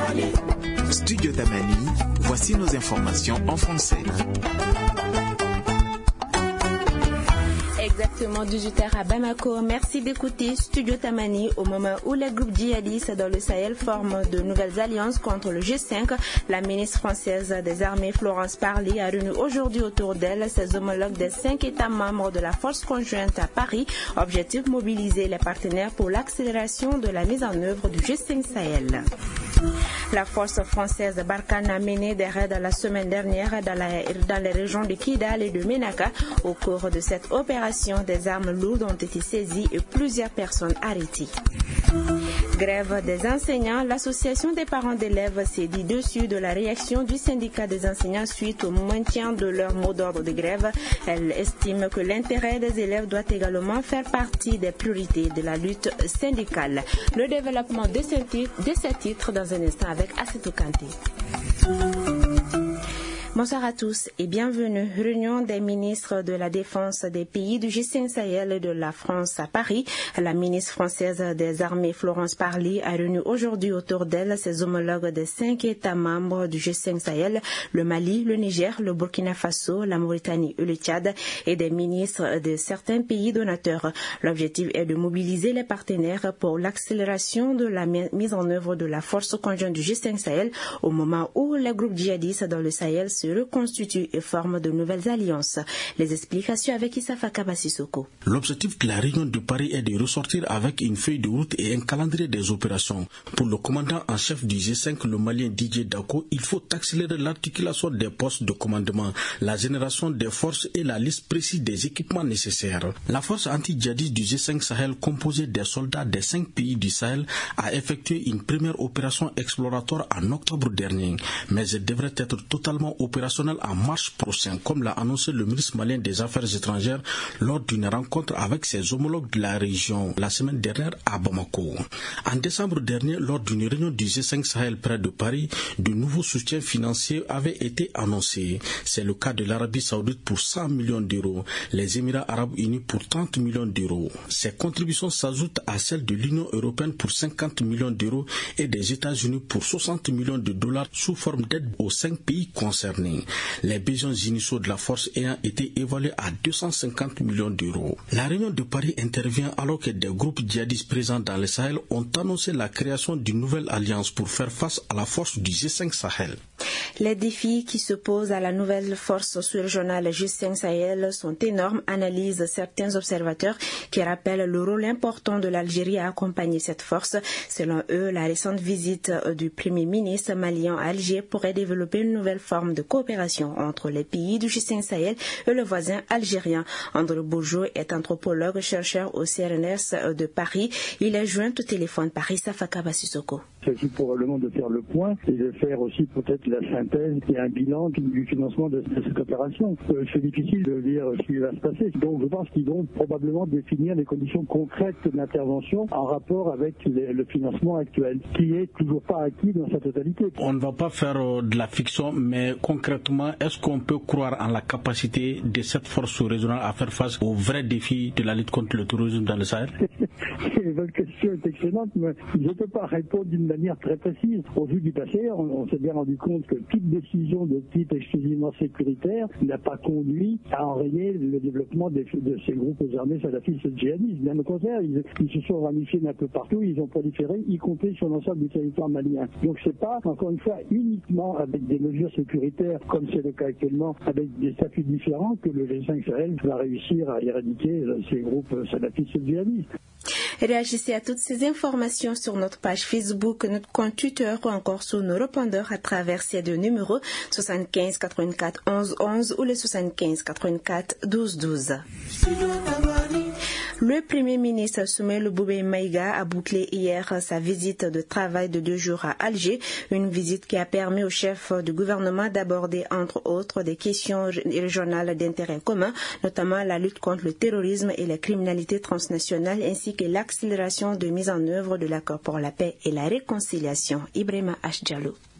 Studio Tamani, voici nos informations en français. Exactement 18h à Bamako. Merci d'écouter Studio Tamani au moment où les groupes djihadistes dans le Sahel forment de nouvelles alliances contre le G5. La ministre française des Armées, Florence Parly, a réuni aujourd'hui autour d'elle ses homologues des 5 États membres de la force conjointe à Paris. Objectif, mobiliser les partenaires pour l'accélération de la mise en œuvre du G5 Sahel. La force française Barkhane a mené des raids la semaine dernière dans les régions de Kidal et de Menaka. Au cours de cette opération, des armes lourdes ont été saisies et plusieurs personnes arrêtées. Grève des enseignants. L'association des parents d'élèves s'est dit déçue de la réaction du syndicat des enseignants suite au maintien de leur mot d'ordre de grève. Elle estime que l'intérêt des élèves doit également faire partie des priorités de la lutte syndicale. Le développement de ces titres dans un instant avec Assetou Kanté. Bonsoir à tous et bienvenue. Réunion des ministres de la Défense des pays du G5 Sahel et de la France à Paris. La ministre française des Armées, Florence Parly, a réuni aujourd'hui autour d'elle ses homologues des 5 États membres du G5 Sahel, le Mali, le Niger, le Burkina Faso, la Mauritanie et le Tchad, et des ministres de certains pays donateurs. L'objectif est de mobiliser les partenaires pour l'accélération de la mise en œuvre de la force conjointe du G5 Sahel au moment où les groupes djihadistes dans le Sahel se reconstituent et forment de nouvelles alliances. Les explications avec Issa Fakaba Sissoko. L'objectif de la réunion de Paris est de ressortir avec une feuille de route et un calendrier des opérations. Pour le commandant en chef du G5, le Malien Didier Dako, il faut accélérer l'articulation des postes de commandement, la génération des forces et la liste précise des équipements nécessaires. La force anti-djihadiste du G5 Sahel, composée des soldats des 5 pays du Sahel, a effectué une première opération exploratoire en octobre dernier, mais elle devrait être totalement opérationnelle en mars prochain, comme l'a annoncé le ministre malien des Affaires étrangères lors d'une rencontre avec ses homologues de la région la semaine dernière à Bamako. En décembre dernier, lors d'une réunion du G5 Sahel près de Paris, de nouveaux soutiens financiers avaient été annoncés. C'est le cas de l'Arabie Saoudite pour 100 millions d'euros, les Émirats Arabes Unis pour 30 millions d'euros. Ces contributions s'ajoutent à celles de l'Union Européenne pour 50 millions d'euros et des États-Unis pour 60 millions de dollars sous forme d'aide aux 5 pays concernés. Les besoins initiaux de la force ayant été évalués à 250 millions d'euros. La réunion de Paris intervient alors que des groupes djihadistes présents dans le Sahel ont annoncé la création d'une nouvelle alliance pour faire face à la force du G5 Sahel. Les défis qui se posent à la nouvelle force sous-régionale G5 Sahel sont énormes, analysent certains observateurs qui rappellent le rôle important de l'Algérie à accompagner cette force. Selon eux, la récente visite du Premier ministre malien à Alger pourrait développer une nouvelle forme de coopération entre les pays du G5 Sahel et le voisin algérien. André Bourgeot est anthropologue, chercheur au CNRS de Paris. Il est joint au téléphone par Issa Fakaba Sissoko. Il s'agit probablement de faire le point et de faire aussi peut-être la synthèse et un bilan du financement de cette opération. C'est difficile de dire ce qui va se passer. Donc je pense qu'ils vont probablement définir les conditions concrètes d'intervention en rapport avec le financement actuel, qui est toujours pas acquis dans sa totalité. On ne va pas faire de la fiction, mais concrètement, est-ce qu'on peut croire en la capacité de cette force régionale à faire face aux vrais défis de la lutte contre le terrorisme dans le Sahel? Votre question est excellente, mais je ne peux pas répondre d'une manière très précise. Au vu du passé, on s'est bien rendu compte que toute décision de type exclusivement sécuritaire n'a pas conduit à enrayer le développement de ces groupes armés salafistes djihadistes. Bien au contraire, ils se sont ramifiés d'un peu partout, ils ont proliféré, y compris sur l'ensemble du territoire malien. Donc c'est pas, encore une fois, uniquement avec des mesures sécuritaires, comme c'est le cas actuellement, avec des statuts différents, que le G5 Sahel va réussir à éradiquer ces groupes salafistes djihadistes. Réagissez à toutes ces informations sur notre page Facebook, notre compte Twitter ou encore sur nos répondeurs à travers ces deux numéros 75 84 11 11 ou le 75 84 12 12. Le Premier ministre Soumaïla Boubèye Maïga a bouclé hier sa visite de travail de 2 jours à Alger, une visite qui a permis au chef du gouvernement d'aborder entre autres des questions régionales d'intérêt commun, notamment la lutte contre le terrorisme et la criminalité transnationale ainsi que l'accélération de mise en œuvre de l'accord pour la paix et la réconciliation. Ibrahima H. Diallo.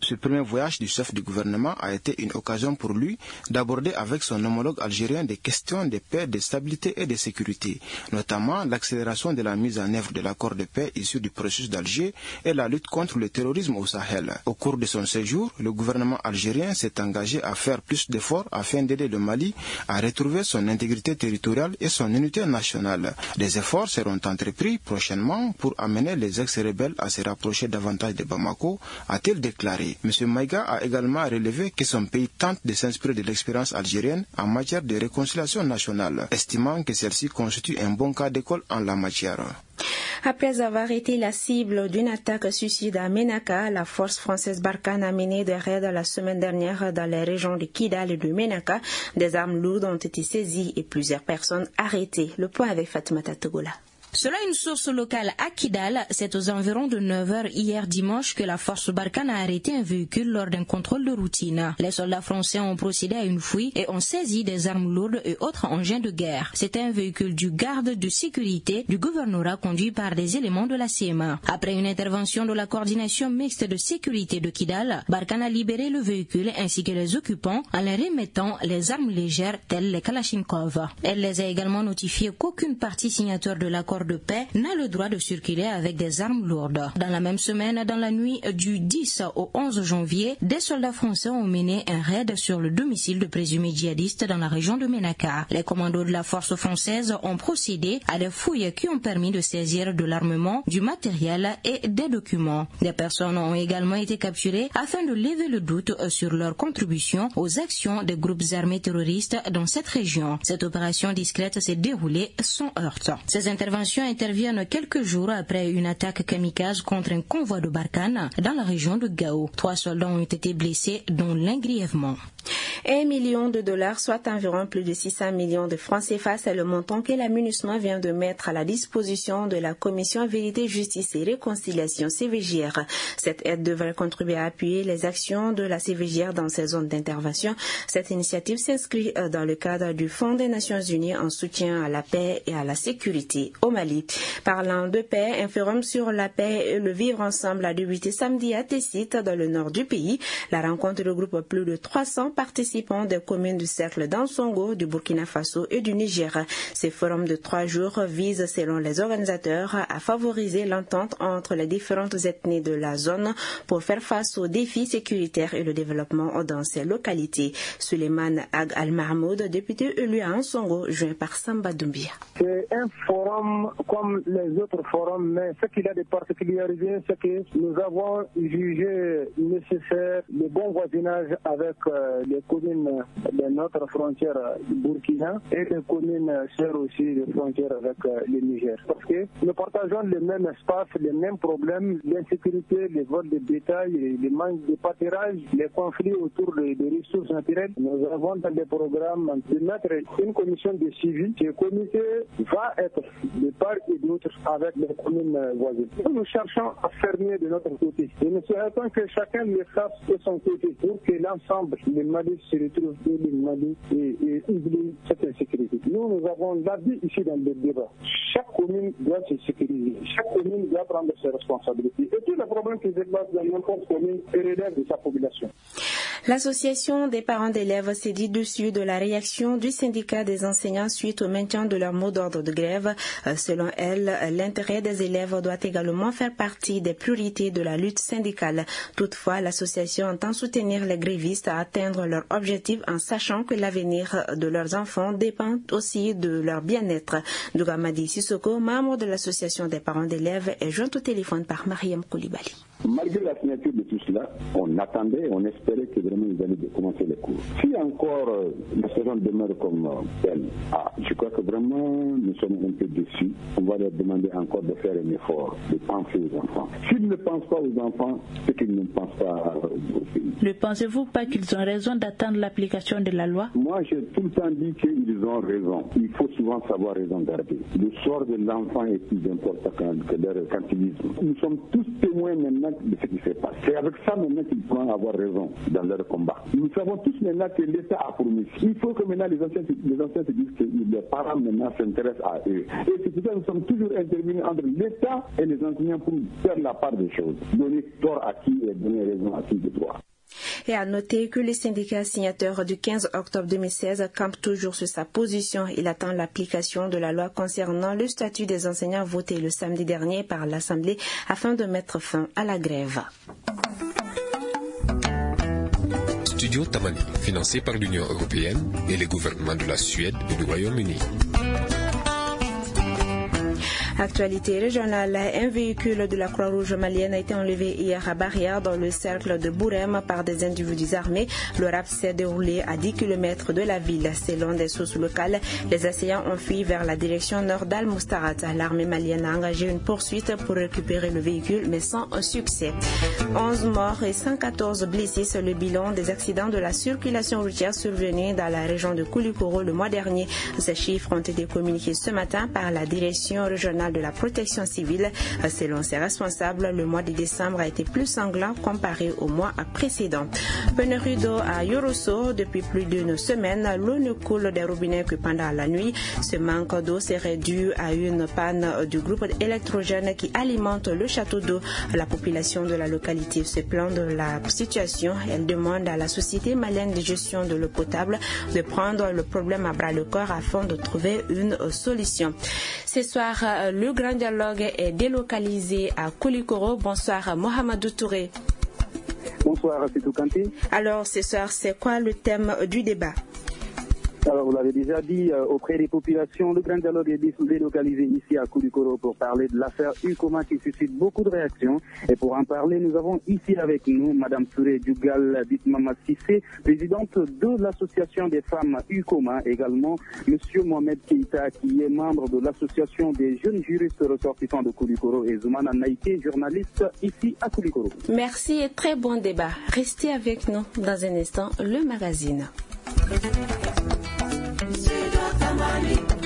Ce premier voyage du chef du gouvernement a été une occasion pour lui d'aborder avec son homologue algérien des questions de paix, de stabilité et de sécurité, notamment l'accélération de la mise en œuvre de l'accord de paix issu du processus d'Alger et la lutte contre le terrorisme au Sahel. Au cours de son séjour, le gouvernement algérien s'est engagé à faire plus d'efforts afin d'aider le Mali à retrouver son intégrité territoriale et son unité nationale. Des efforts seront entrepris prochainement pour amener les ex-rebelles à se rapprocher davantage de Bamako, a-t-il déclaré. M. Maïga a également relevé que son pays tente de s'inspirer de l'expérience algérienne en matière de réconciliation nationale, estimant que celle-ci constitue un bon cas d'école en la matière. Après avoir été la cible d'une attaque suicide à Ménaka, la force française Barkhane a mené des raids la semaine dernière dans les régions de Kidal et de Ménaka. Des armes lourdes ont été saisies et plusieurs personnes arrêtées. Le point avec Fatoumata Togola. Selon une source locale à Kidal, c'est aux environs de 9h hier dimanche que la force Barkhane a arrêté un véhicule lors d'un contrôle de routine. Les soldats français ont procédé à une fouille et ont saisi des armes lourdes et autres engins de guerre. C'était un véhicule du garde de sécurité du gouvernorat conduit par des éléments de la CMA. Après une intervention de la coordination mixte de sécurité de Kidal, Barkhane a libéré le véhicule ainsi que les occupants en leur remettant les armes légères telles les Kalachnikov. Elle les a également notifié qu'aucune partie signature de l'accord de paix n'a le droit de circuler avec des armes lourdes. Dans la même semaine, dans la nuit du 10 au 11 janvier, des soldats français ont mené un raid sur le domicile de présumés djihadistes dans la région de Ménaka. Les commandos de la force française ont procédé à des fouilles qui ont permis de saisir de l'armement, du matériel et des documents. Des personnes ont également été capturées afin de lever le doute sur leur contribution aux actions des groupes armés terroristes dans cette région. Cette opération discrète s'est déroulée sans heurts. Ces interventions interviennent quelques jours après une attaque kamikaze contre un convoi de Barkhane dans la région de Gao. 3 soldats ont été blessés, dont l'un grièvement. $1 million, soit environ plus de 600 millions de francs CFA, c'est le montant que la MINUSMA vient de mettre à la disposition de la Commission Vérité, Justice et Réconciliation CVJR. Cette aide devrait contribuer à appuyer les actions de la CVJR dans ses zones d'intervention. Cette initiative s'inscrit dans le cadre du Fonds des Nations Unies en soutien à la paix et à la sécurité au Mali. Parlant de paix, un forum sur la paix et le vivre ensemble a débuté samedi à Tessit, dans le nord du pays. La rencontre regroupe plus de 300 participants des communes du cercle d'Ansongo, du Burkina Faso et du Niger. Ces forums de 3 jours visent, selon les organisateurs, à favoriser l'entente entre les différentes ethnies de la zone pour faire face aux défis sécuritaires et le développement dans ces localités. Suleiman Ag Al-Mahmoud, député élu à Ansongo, joint par Samba Doumbia. C'est un forum comme les autres forums, mais ce qu'il a de particularité, c'est que nous avons jugé nécessaire le bon voisinage avec les communes de notre frontière Burkina et les communes sœurs aussi de frontière avec le Niger. Parce que nous partageons les mêmes espaces, les mêmes problèmes, l'insécurité, les vols de bétail, les manques de pâturage, les conflits autour des ressources naturelles. Nous avons dans les programmes de mettre une commission de suivi. Ce comité va être de part et d'autre avec les communes voisines. Nous cherchons à faire mieux de notre côté. Et nous souhaitons que chacun le fasse de son côté pour que l'ensemble des Mali se retrouve et le Mali et oublie cette insécurité. Nous avons l'avis ici dans le débat. Chaque commune doit se sécuriser. Chaque commune doit prendre ses responsabilités. Et tous les problèmes qui se passent dans n'importe commune relèvent de sa population. L'association des parents d'élèves s'est dit dessus de la réaction du syndicat des enseignants suite au maintien de leur mot d'ordre de grève. Selon elle, l'intérêt des élèves doit également faire partie des priorités de la lutte syndicale. Toutefois, l'association entend soutenir les grévistes à atteindre leur objectif en sachant que l'avenir de leurs enfants dépend aussi de leur bien-être. Dougamadi Sissoko, membre de l'association des parents d'élèves, est joint au téléphone par Mariam Koulibaly. Malgré la signature de tout cela, on attendait, on espérait que vraiment ils allaient commencer les cours. Si encore la saison demeure comme telle, je crois que vraiment nous sommes un peu déçus. On va leur demander encore de faire un effort, de penser aux enfants. S'ils ne pensent pas aux enfants, c'est qu'ils ne pensent pas au pays. Ne pensez-vous pas qu'ils ont raison d'attendre l'application de la loi? Moi, j'ai tout le temps dit qu'ils ont raison. Il faut souvent savoir raison garder. Le sort de l'enfant est plus important que leur infantilisme. Nous sommes tous témoins maintenant conscientes de ce qui se passe. C'est avec ça maintenant qu'ils pourront avoir raison dans leur combat. Nous savons tous maintenant que l'État a promis. Il faut que maintenant les anciens se disent que les parents maintenant s'intéressent à eux. Et c'est pour ça que nous sommes toujours intervenus entre l'État et les enseignants pour faire la part des choses. Donner tort à qui et donner raison à qui de droit. Et à noter que le syndicat signateur du 15 octobre 2016 campe toujours sur sa position. Il attend l'application de la loi concernant le statut des enseignants votée le samedi dernier par l'Assemblée afin de mettre fin à la grève. Studio Tamani, financé par l'Union européenne et les gouvernements de la Suède et du Royaume-Uni. Actualité régionale, un véhicule de la Croix-Rouge malienne a été enlevé hier à Barrière dans le cercle de Bourem par des individus armés. Le rapt s'est déroulé à 10 km de la ville. Selon des sources locales, les assaillants ont fui vers la direction nord d'Al-Mustarat. L'armée malienne a engagé une poursuite pour récupérer le véhicule, mais sans succès. 11 morts et 114 blessés, c'est le bilan des accidents de la circulation routière survenus dans la région de Koulikoro le mois dernier. Ces chiffres ont été communiqués ce matin par la direction régionale de la protection civile. Selon ses responsables, le mois de décembre a été plus sanglant comparé au mois précédent. Pénurie d'eau à Yorosso depuis plus d'une semaine. L'eau ne coule des robinets que pendant la nuit. Ce manque d'eau serait dû à une panne du groupe électrogène qui alimente le château d'eau. La population de la localité se plaint de la situation. Elle demande à la Société malienne de gestion de l'eau potable de prendre le problème à bras le corps afin de trouver une solution. Ce soir, le grand dialogue est délocalisé à Koulikoro. Bonsoir Mohamedou Touré. Bonsoir Afitou Kanté. Alors ce soir, c'est quoi le thème du débat? Alors, vous l'avez déjà dit, auprès des populations, le grand dialogue est délocalisé ici à Koulikoro pour parler de l'affaire Ukoma qui suscite beaucoup de réactions. Et pour en parler, nous avons ici avec nous Madame Touré Djugal Bitmama Sissé, présidente de l'association des femmes Ukoma, également Monsieur Mohamed Keïta qui est membre de l'association des jeunes juristes ressortissants de Koulikoro et Zoumana Naïké, journaliste ici à Koulikoro. Merci et très bon débat. Restez avec nous dans un instant, le magazine. Studio Tamani.